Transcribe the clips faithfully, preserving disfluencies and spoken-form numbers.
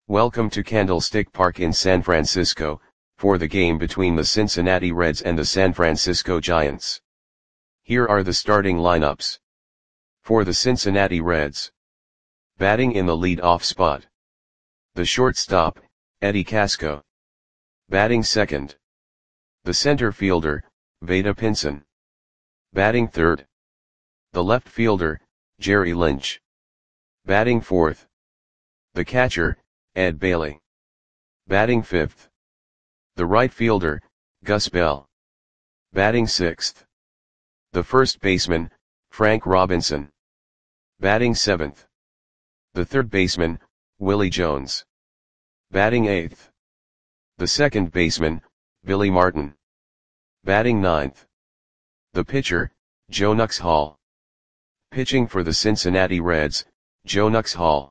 Welcome to Candlestick Park in San Francisco, for the game between the Cincinnati Reds and the San Francisco Giants. Here are the starting lineups. For the Cincinnati Reds. Batting in the lead-off spot. The shortstop, Eddie Casco. Batting second. The center fielder, Vada Pinson. Batting third. The left fielder, Jerry Lynch. Batting fourth. The catcher, Ed Bailey. Batting fifth. The right fielder, Gus Bell. Batting sixth. The first baseman, Frank Robinson. Batting seventh. The third baseman, Willie Jones. Batting eighth. The second baseman, Billy Martin. Batting ninth. The pitcher, Joe Nuxhall. Pitching for the Cincinnati Reds, Joe Nuxhall.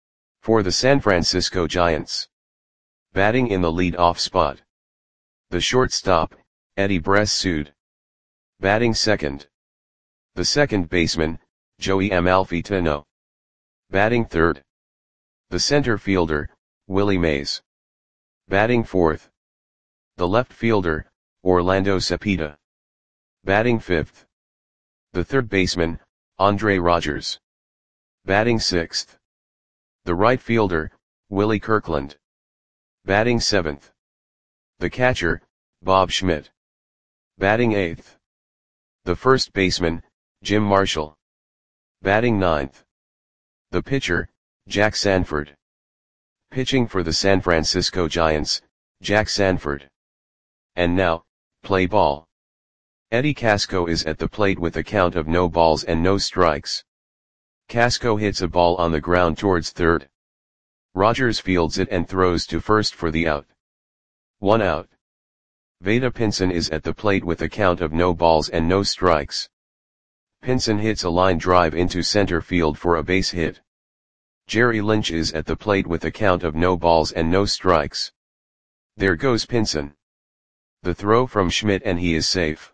For the San Francisco Giants. Batting in the lead-off spot. The shortstop, Eddie Bressoud. Batting second. The second baseman, Joey Amalfitano. Batting third. The center fielder, Willie Mays. Batting fourth. The left fielder, Orlando Cepeda. Batting fifth. The third baseman, Andre Rogers. Batting sixth. The right fielder, Willie Kirkland. Batting seventh. The catcher, Bob Schmidt. Batting eighth. The first baseman, Jim Marshall. Batting ninth. The pitcher, Jack Sanford. Pitching for the San Francisco Giants, Jack Sanford. And now, play ball. Eddie Casco is at the plate with a count of no balls and no strikes. Casco hits a ball on the ground towards third. Rogers fields it and throws to first for the out. One out. Vada Pinson is at the plate with a count of no balls and no strikes. Pinson hits a line drive into center field for a base hit. Jerry Lynch is at the plate with a count of no balls and no strikes. There goes Pinson. The throw from Schmidt and he is safe.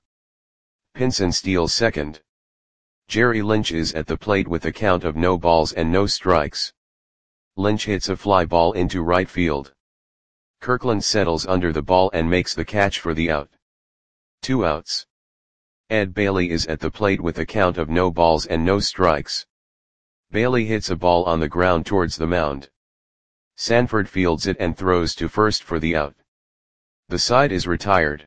Pinson steals second. Jerry Lynch is at the plate with a count of no balls and no strikes. Lynch hits a fly ball into right field. Kirkland settles under the ball and makes the catch for the out. Two outs. Ed Bailey is at the plate with a count of no balls and no strikes. Bailey hits a ball on the ground towards the mound. Sanford fields it and throws to first for the out. The side is retired.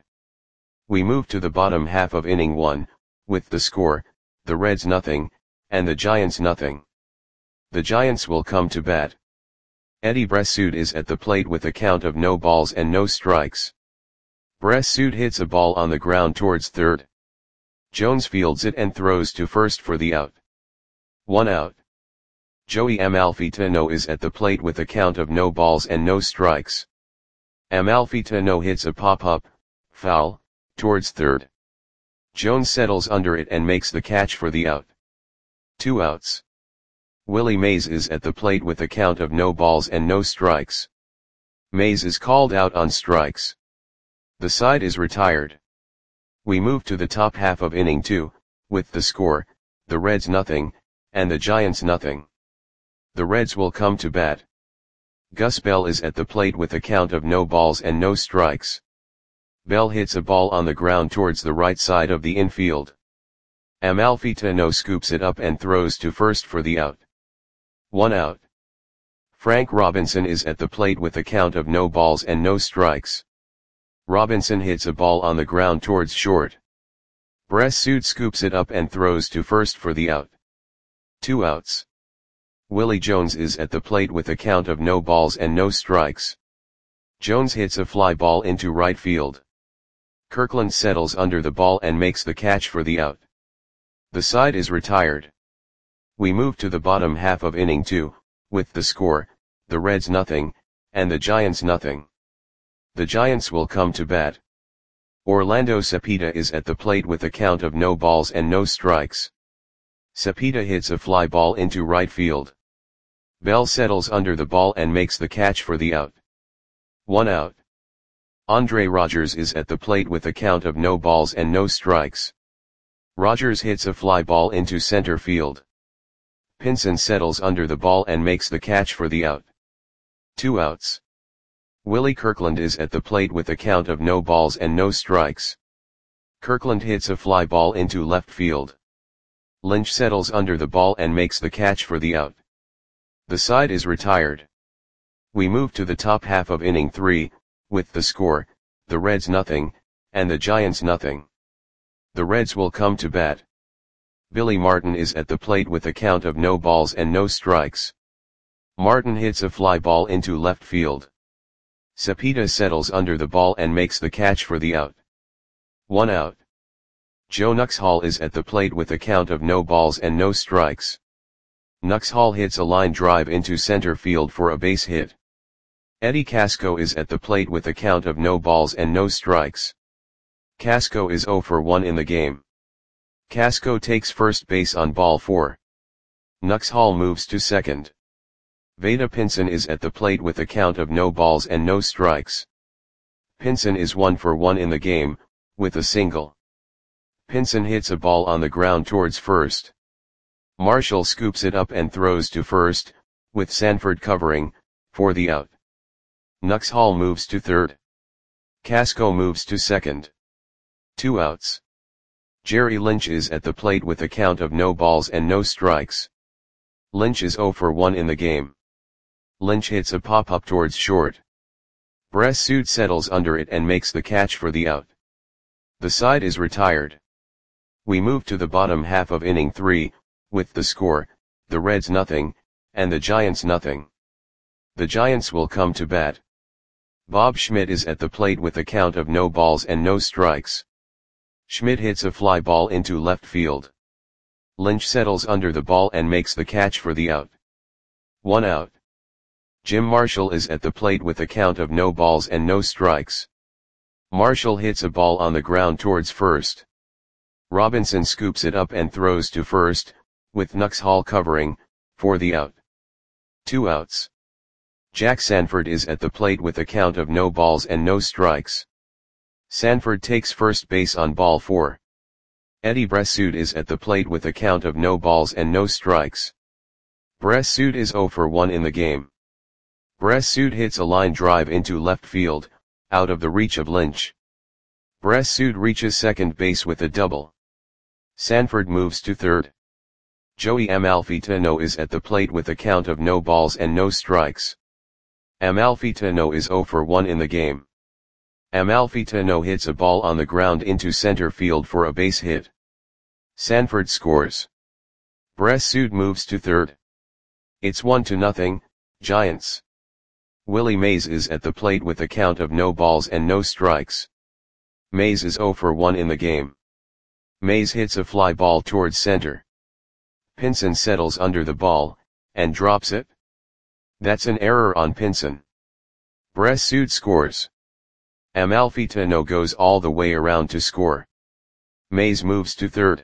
We move to the bottom half of inning one, with the score, the Reds nothing, and the Giants nothing. The Giants will come to bat. Eddie Bressoud is at the plate with a count of no balls and no strikes. Bressoud hits a ball on the ground towards third. Jones fields it and throws to first for the out. One out. Joey Amalfitano is at the plate with a count of no balls and no strikes. Amalfitano hits a pop-up, foul, towards third. Jones settles under it and makes the catch for the out. Two outs. Willie Mays is at the plate with a count of no balls and no strikes. Mays is called out on strikes. The side is retired. We move to the top half of inning two, with the score, the Reds nothing, and the Giants nothing. The Reds will come to bat. Gus Bell is at the plate with a count of no balls and no strikes. Bell hits a ball on the ground towards the right side of the infield. Amalfitano scoops it up and throws to first for the out. One out. Frank Robinson is at the plate with a count of no balls and no strikes. Robinson hits a ball on the ground towards short. Bressoud scoops it up and throws to first for the out. Two outs. Willie Jones is at the plate with a count of no balls and no strikes. Jones hits a fly ball into right field. Kirkland settles under the ball and makes the catch for the out. The side is retired. We move to the bottom half of inning two, with the score, the Reds nothing, and the Giants nothing. The Giants will come to bat. Orlando Cepeda is at the plate with a count of no balls and no strikes. Cepeda hits a fly ball into right field. Bell settles under the ball and makes the catch for the out. One out. Andre Rogers is at the plate with a count of no balls and no strikes. Rogers hits a fly ball into center field. Pinson settles under the ball and makes the catch for the out. Two outs. Willie Kirkland is at the plate with a count of no balls and no strikes. Kirkland hits a fly ball into left field. Lynch settles under the ball and makes the catch for the out. The side is retired. We move to the top half of inning three, with the score, the Reds nothing, and the Giants nothing. The Reds will come to bat. Billy Martin is at the plate with a count of no balls and no strikes. Martin hits a fly ball into left field. Cepeda settles under the ball and makes the catch for the out. One out. Joe Nuxhall is at the plate with a count of no balls and no strikes. Nuxhall hits a line drive into center field for a base hit. Eddie Casco is at the plate with a count of no balls and no strikes. Casco is oh for one in the game. Casco takes first base on ball four. Nuxhall moves to second. Vada Pinson is at the plate with a count of no balls and no strikes. Pinson is one for one in the game, with a single. Pinson hits a ball on the ground towards first. Marshall scoops it up and throws to first, with Sanford covering, for the out. Nuxhall moves to third. Casco moves to second. Two outs. Jerry Lynch is at the plate with a count of no balls and no strikes. Lynch is oh for one in the game. Lynch hits a pop-up towards short. Bressud settles under it and makes the catch for the out. The side is retired. We move to the bottom half of inning three, with the score, the Reds nothing, and the Giants nothing. The Giants will come to bat. Bob Schmidt is at the plate with a count of no balls and no strikes. Schmidt hits a fly ball into left field. Lynch settles under the ball and makes the catch for the out. One out. Jim Marshall is at the plate with a count of no balls and no strikes. Marshall hits a ball on the ground towards first. Robinson scoops it up and throws to first, with Nuxhall covering, for the out. Two outs. Jack Sanford is at the plate with a count of no balls and no strikes. Sanford takes first base on ball four. Eddie Bressud is at the plate with a count of no balls and no strikes. Bressud is oh for one in the game. Bressud hits a line drive into left field, out of the reach of Lynch. Bressud reaches second base with a double. Sanford moves to third. Joey Amalfitano is at the plate with a count of no balls and no strikes. Amalfitano is oh for one in the game. Amalfitano hits a ball on the ground into center field for a base hit. Sanford scores. Bressud moves to third. It's one to nothing, Giants. Willie Mays is at the plate with a count of no balls and no strikes. Mays is oh for one in the game. Mays hits a fly ball towards center. Pinson settles under the ball, and drops it. That's an error on Pinson. Bressud scores. Amalfitano goes all the way around to score. Mays moves to third.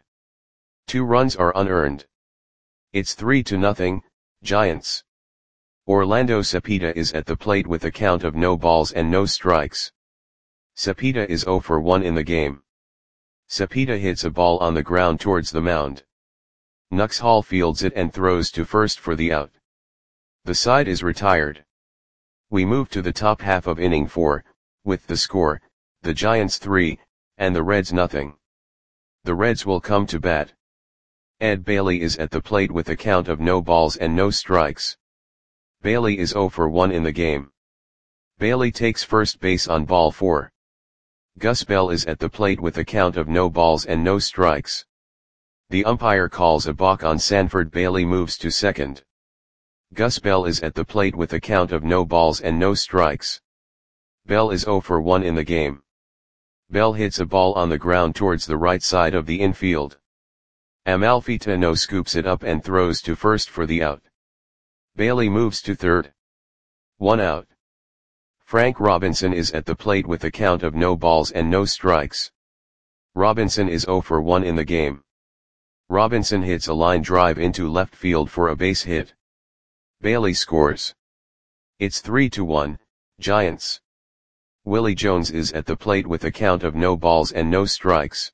Two runs are unearned. It's three to nothing, Giants. Orlando Cepeda is at the plate with a count of no balls and no strikes. Cepeda is oh for one in the game. Cepeda hits a ball on the ground towards the mound. Nuxhall fields it and throws to first for the out. The side is retired. We move to the top half of inning four, with the score, the Giants three, and the Reds nothing. The Reds will come to bat. Ed Bailey is at the plate with a count of no balls and no strikes. Bailey is oh for one in the game. Bailey takes first base on ball four. Gus Bell is at the plate with a count of no balls and no strikes. The umpire calls a balk on Sanford. Bailey moves to second. Gus Bell is at the plate with a count of no balls and no strikes. Bell is oh for one in the game. Bell hits a ball on the ground towards the right side of the infield. Amalfitano scoops it up and throws to first for the out. Bailey moves to third. One out. Frank Robinson is at the plate with a count of no balls and no strikes. Robinson is oh for one in the game. Robinson hits a line drive into left field for a base hit. Bailey scores. It's three to one, Giants. Willie Jones is at the plate with a count of no balls and no strikes.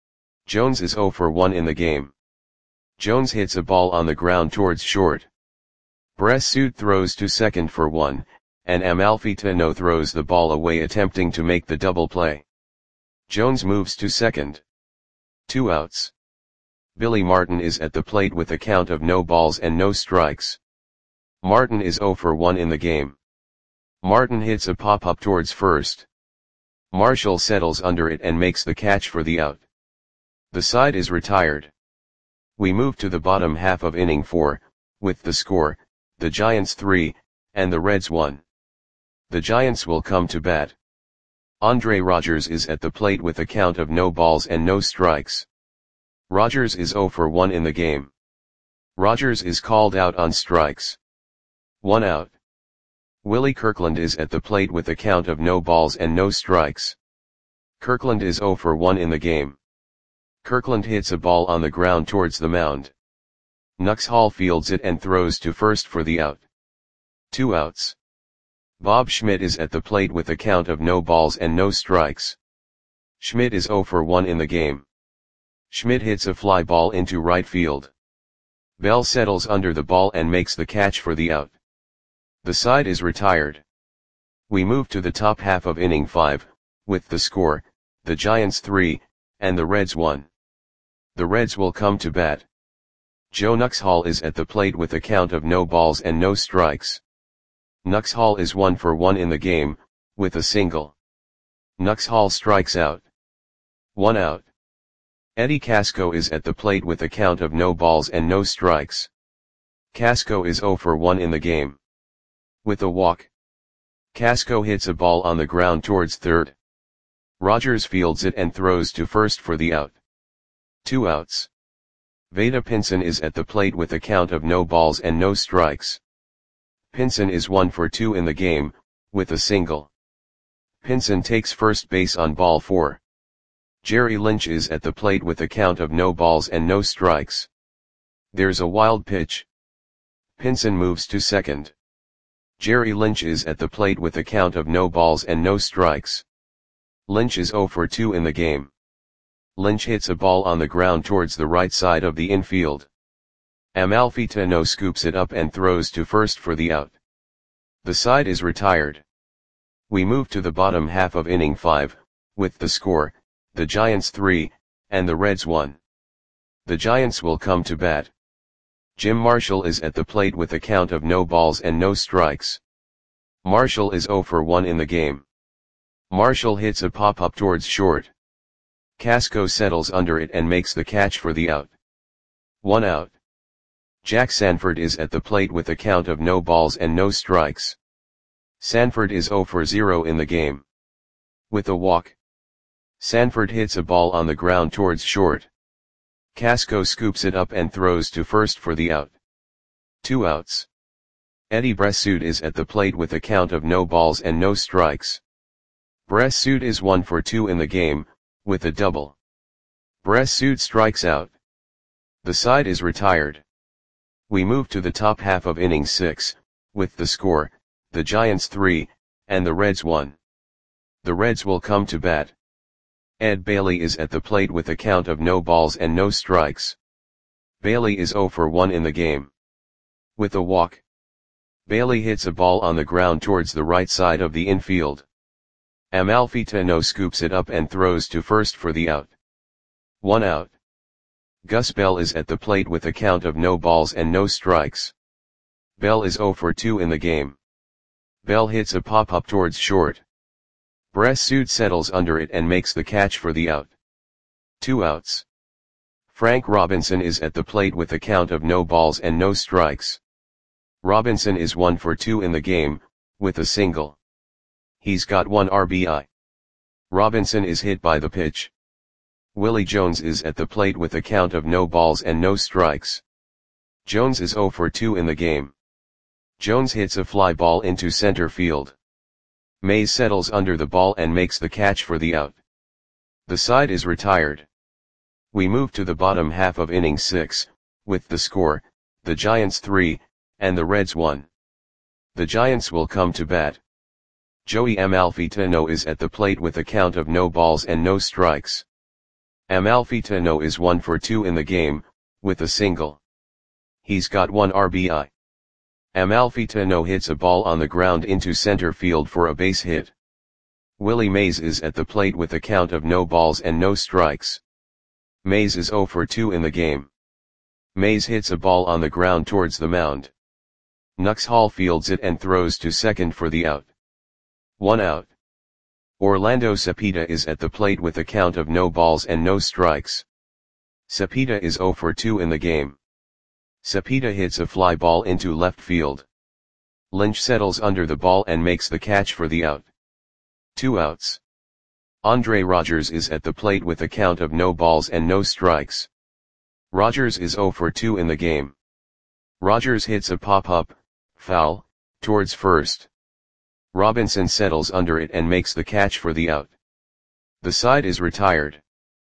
Jones is oh for one in the game. Jones hits a ball on the ground towards short. Bressud throws to second for one, and Amalfitano throws the ball away attempting to make the double play. Jones moves to second. Two outs. Billy Martin is at the plate with a count of no balls and no strikes. Martin is oh for one in the game. Martin hits a pop-up towards first. Marshall settles under it and makes the catch for the out. The side is retired. We move to the bottom half of inning four, with the score, the Giants three, and the Reds one. The Giants will come to bat. Andre Rogers is at the plate with a count of no balls and no strikes. Rogers is oh for one in the game. Rogers is called out on strikes. One out. Willie Kirkland is at the plate with a count of no balls and no strikes. Kirkland is oh for one in the game. Kirkland hits a ball on the ground towards the mound. Nuxhall fields it and throws to first for the out. Two outs. Bob Schmidt is at the plate with a count of no balls and no strikes. Schmidt is oh for one in the game. Schmidt hits a fly ball into right field. Bell settles under the ball and makes the catch for the out. The side is retired. We move to the top half of inning five, with the score, the Giants three, and the Reds one. The Reds will come to bat. Joe Nuxhall is at the plate with a count of no balls and no strikes. Nuxhall is one for one in the game, with a single. Nuxhall strikes out. One out. Eddie Casco is at the plate with a count of no balls and no strikes. Casco is oh for one in the game. With a walk. Casco hits a ball on the ground towards third. Rogers fields it and throws to first for the out. Two outs. Veda Pinson is at the plate with a count of no balls and no strikes. Pinson is one for two in the game, with a single. Pinson takes first base on ball four. Jerry Lynch is at the plate with a count of no balls and no strikes. There's a wild pitch. Pinson moves to second. Jerry Lynch is at the plate with a count of no balls and no strikes. Lynch is oh for two in the game. Lynch hits a ball on the ground towards the right side of the infield. Amalfitano scoops it up and throws to first for the out. The side is retired. We move to the bottom half of inning five, with the score, the Giants three, and the Reds one. The Giants will come to bat. Jim Marshall is at the plate with a count of no balls and no strikes. Marshall is oh for one in the game. Marshall hits a pop-up towards short. Casco settles under it and makes the catch for the out. One out. Jack Sanford is at the plate with a count of no balls and no strikes. Sanford is oh for zero in the game. With a walk. Sanford hits a ball on the ground towards short. Casco scoops it up and throws to first for the out. Two outs. Eddie Bressoud is at the plate with a count of no balls and no strikes. Bressoud is one for two in the game, with a double. Bressoud strikes out. The side is retired. We move to the top half of inning six, with the score, the Giants three, and the Reds one. The Reds will come to bat. Ed Bailey is at the plate with a count of no balls and no strikes. Bailey is oh for one in the game. With a walk. Bailey hits a ball on the ground towards the right side of the infield. Amalfitano scoops it up and throws to first for the out. One out. Gus Bell is at the plate with a count of no balls and no strikes. Bell is oh for two in the game. Bell hits a pop-up towards short. Bressoud settles under it and makes the catch for the out. Two outs. Frank Robinson is at the plate with a count of no balls and no strikes. Robinson is one for two in the game, with a single. He's got one R B I. Robinson is hit by the pitch. Willie Jones is at the plate with a count of no balls and no strikes. Jones is oh for two in the game. Jones hits a fly ball into center field. Mays settles under the ball and makes the catch for the out. The side is retired. We move to the bottom half of inning six, with the score, the Giants three, and the Reds one. The Giants will come to bat. Joey Amalfitano is at the plate with a count of no balls and no strikes. Amalfitano is one for two in the game, with a single. He's got one R B I. Amalfitano hits a ball on the ground into center field for a base hit. Willie Mays is at the plate with a count of no balls and no strikes. Mays is oh for two in the game. Mays hits a ball on the ground towards the mound. Nux Hall fields it and throws to second for the out. One out. Orlando Cepeda is at the plate with a count of no balls and no strikes. Cepeda is oh for two in the game. Cepeda hits a fly ball into left field. Lynch settles under the ball and makes the catch for the out. Two outs. Andre Rogers is at the plate with a count of no balls and no strikes. Rogers is oh for two in the game. Rogers hits a pop-up, foul, towards first. Robinson settles under it and makes the catch for the out. The side is retired.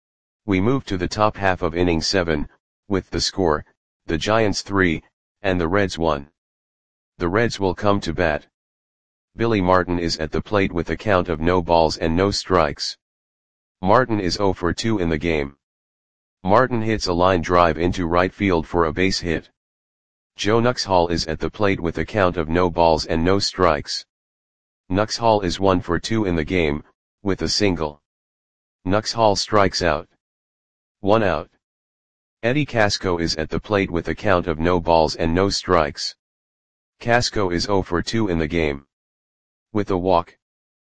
We move to the top half of inning seven, with the score, the Giants three, and the Reds one. The Reds will come to bat. Billy Martin is at the plate with a count of no balls and no strikes. Martin is oh for two in the game. Martin hits a line drive into right field for a base hit. Joe Nux Hall is at the plate with a count of no balls and no strikes. Nux Hall is one for two in the game, with a single. Nux Hall strikes out. One out. Eddie Casco is at the plate with a count of no balls and no strikes. Casco is oh for two in the game. With a walk.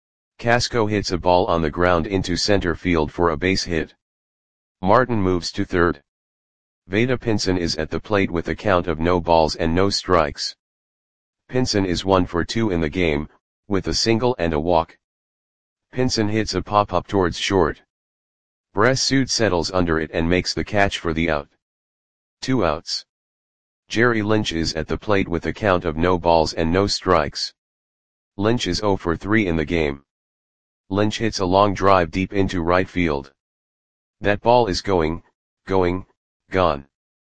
Casco hits a ball on the ground into center field for a base hit. Martin moves to third. Vada Pinson is at the plate with a count of no balls and no strikes. Pinson is one for two in the game, with a single and a walk. Pinson hits a pop-up towards short. Bressud settles under it and makes the catch for the out. Two outs. Jerry Lynch is at the plate with a count of no balls and no strikes. Lynch is oh for three in the game. Lynch hits a long drive deep into right field. That ball is going, going, gone.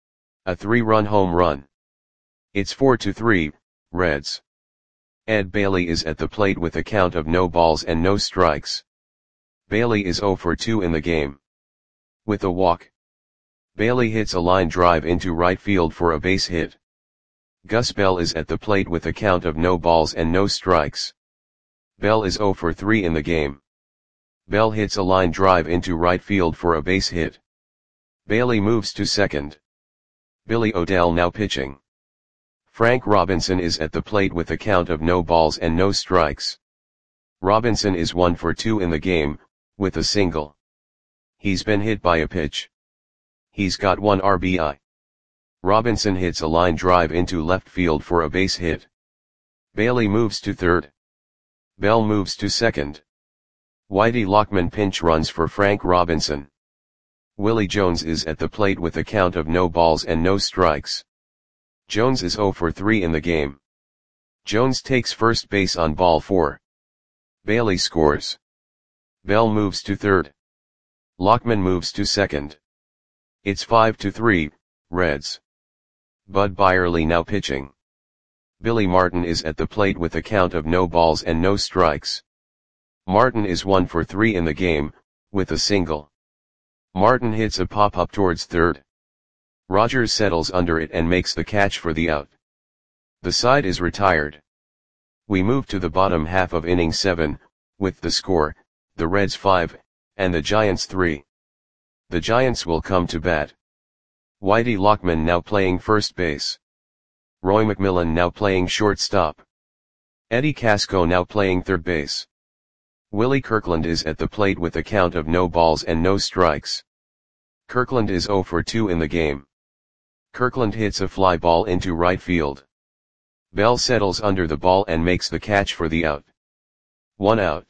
A three-run home run. It's four to three, Reds. Ed Bailey is at the plate with a count of no balls and no strikes. Bailey is oh for two in the game. With a walk. Bailey hits a line drive into right field for a base hit. Gus Bell is at the plate with a count of no balls and no strikes. Bell is oh for three in the game. Bell hits a line drive into right field for a base hit. Bailey moves to second. Billy Odell now pitching. Frank Robinson is at the plate with a count of no balls and no strikes. Robinson is one for two in the game, with a single. He's been hit by a pitch. He's got one R B I. Robinson hits a line drive into left field for a base hit. Bailey moves to third. Bell moves to second. Whitey Lockman pinch runs for Frank Robinson. Willie Jones is at the plate with a count of no balls and no strikes. Jones is oh for three in the game. Jones takes first base on ball four. Bailey scores. Bell moves to third. Lockman moves to second. It's five to three, Reds. Bud Byerly now pitching. Billy Martin is at the plate with a count of no balls and no strikes. Martin is one for three in the game, with a single. Martin hits a pop-up towards third. Rogers settles under it and makes the catch for the out. The side is retired. We move to the bottom half of inning seven, with the score, the Reds five, and the Giants three. The Giants will come to bat. Whitey Lockman now playing first base. Roy McMillan now playing shortstop. Eddie Casco now playing third base. Willie Kirkland is at the plate with a count of no balls and no strikes. Kirkland is oh for two in the game. Kirkland hits a fly ball into right field. Bell settles under the ball and makes the catch for the out. One out.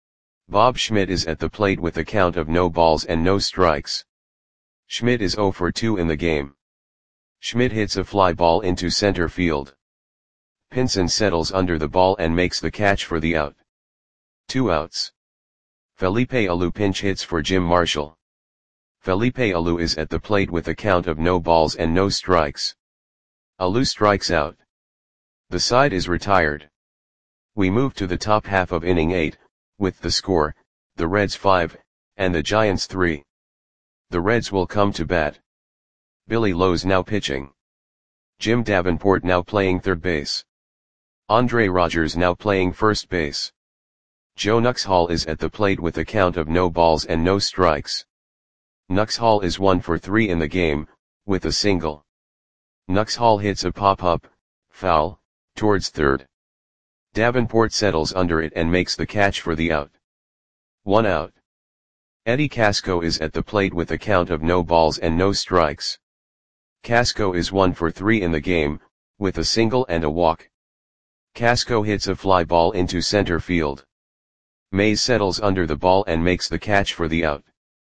Bob Schmidt is at the plate with a count of no balls and no strikes. Schmidt is oh for two in the game. Schmidt hits a fly ball into center field. Pinson settles under the ball and makes the catch for the out. Two outs. Felipe Alou pinch hits for Jim Marshall. Felipe Alou is at the plate with a count of no balls and no strikes. Alou strikes out. The side is retired. We move to the top half of inning eight, with the score, the Reds five, and the Giants three. The Reds will come to bat. Billy Lowe's now pitching. Jim Davenport now playing third base. Andre Rogers now playing first base. Joe Nuxhall is at the plate with a count of no balls and no strikes. Nuxhall is one for three in the game, with a single. Nuxhall hits a pop-up, foul, towards third. Davenport settles under it and makes the catch for the out. One out. Eddie Casco is at the plate with a count of no balls and no strikes. Casco is one for three in the game, with a single and a walk. Casco hits a fly ball into center field. Mays settles under the ball and makes the catch for the out.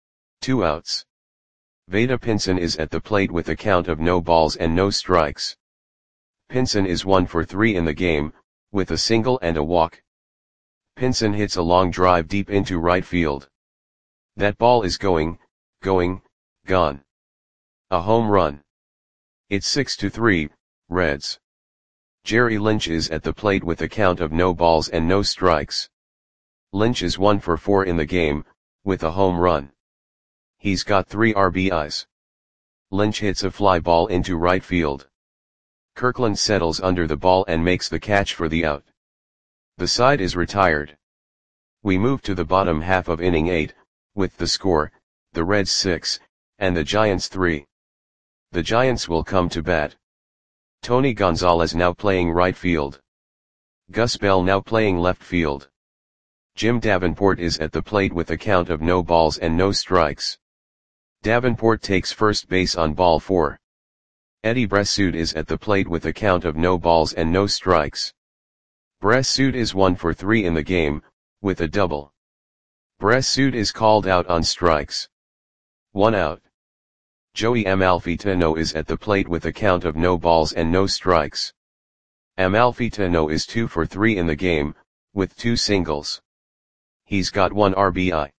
Two outs. Vada Pinson is at the plate with a count of no balls and no strikes. Pinson is one for three in the game, with a single and a walk. Pinson hits a long drive deep into right field. That ball is going, going, gone. A home run. It's six to three, Reds. Jerry Lynch is at the plate with a count of no balls and no strikes. Lynch is one for four in the game, with a home run. He's got three R B Is. Lynch hits a fly ball into right field. Kirkland settles under the ball and makes the catch for the out. The side is retired. We move to the bottom half of inning eight, with the score, the Reds six, and the Giants three. The Giants will come to bat. Tony Gonzalez now playing right field. Gus Bell now playing left field. Jim Davenport is at the plate with a count of no balls and no strikes. Davenport takes first base on ball four. Eddie Bressoud is at the plate with a count of no balls and no strikes. Bressoud is one for three in the game, with a double. Bressoud is called out on strikes. One out. Joey Amalfitano is at the plate with a count of no balls and no strikes. Amalfitano is two for three in the game, with two singles. He's got one R B I.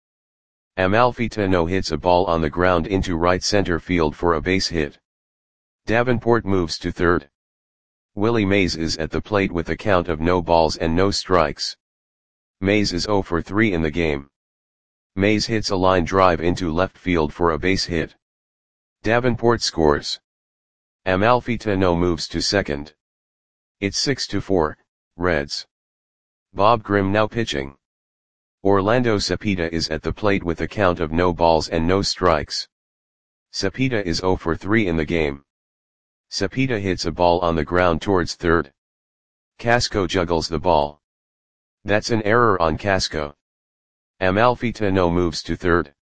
Amalfitano hits a ball on the ground into right center field for a base hit. Davenport moves to third. Willie Mays is at the plate with a count of no balls and no strikes. Mays is zero for three in the game. Mays hits a line drive into left field for a base hit. Davenport scores. Amalfitano moves to second. It's six to four, Reds. Bob Grimm now pitching. Orlando Cepeda is at the plate with a count of no balls and no strikes. Cepeda is zero for three in the game. Cepeda hits a ball on the ground towards third. Casco juggles the ball. That's an error on Casco. Amalfitano moves to third.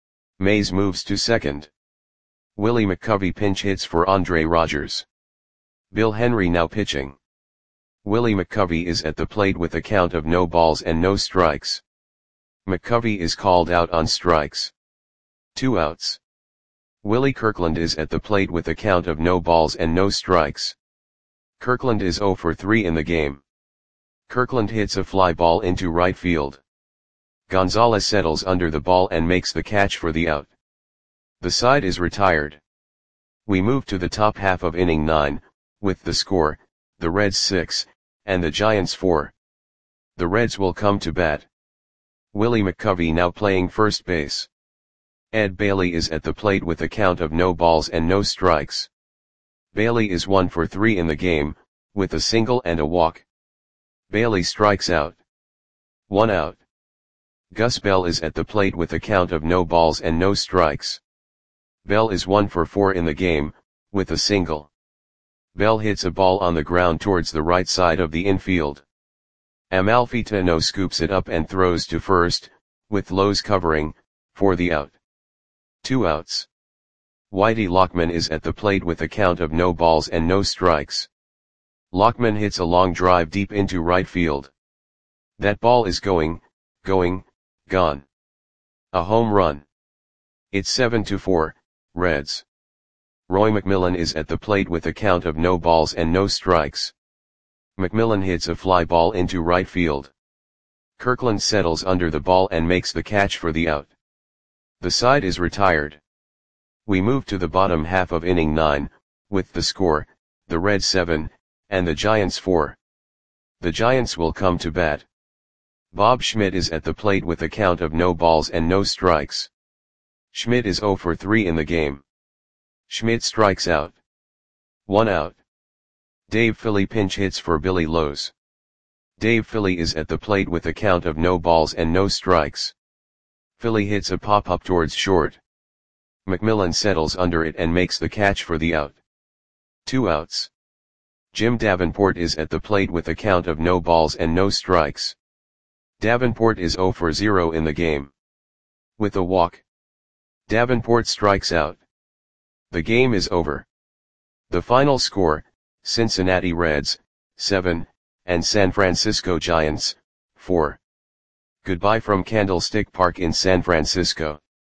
Mays moves to second. Willie McCovey pinch hits for Andre Rogers. Bill Henry now pitching. Willie McCovey is at the plate with a count of no balls and no strikes. McCovey is called out on strikes. Two outs. Willie Kirkland is at the plate with a count of no balls and no strikes. Kirkland is zero for three in the game. Kirkland hits a fly ball into right field. Gonzalez settles under the ball and makes the catch for the out. The side is retired. We move to the top half of inning nine, with the score, the Reds six, and the Giants four. The Reds will come to bat. Willie McCovey now playing first base. Ed Bailey is at the plate with a count of no balls and no strikes. Bailey is one for three in the game, with a single and a walk. Bailey strikes out. One out. Gus Bell is at the plate with a count of no balls and no strikes. Bell is one for four in the game, with a single. Bell hits a ball on the ground towards the right side of the infield. Amalfitano scoops it up and throws to first, with Lowe's covering, for the out. Two outs. Whitey Lockman is at the plate with a count of no balls and no strikes. Lockman hits a long drive deep into right field. That ball is going, going, gone. A home run. It's seven to four, Reds. Roy McMillan is at the plate with a count of no balls and no strikes. McMillan hits a fly ball into right field. Kirkland settles under the ball and makes the catch for the out. The side is retired. We move to the bottom half of inning nine, with the score, the Reds seven, and the Giants four. The Giants will come to bat. Bob Schmidt is at the plate with a count of no balls and no strikes. Schmidt is zero for three in the game. Schmidt strikes out. One out. Dave Philly pinch hits for Billy Lowe's. Dave Philly is at the plate with a count of no balls and no strikes. Philly hits a pop-up towards short. McMillan settles under it and makes the catch for the out. Two outs. Jim Davenport is at the plate with a count of no balls and no strikes. Davenport is zero for zero in the game. With a walk, Davenport strikes out. The game is over. The final score, Cincinnati Reds, seven, and San Francisco Giants, four. Goodbye from Candlestick Park in San Francisco.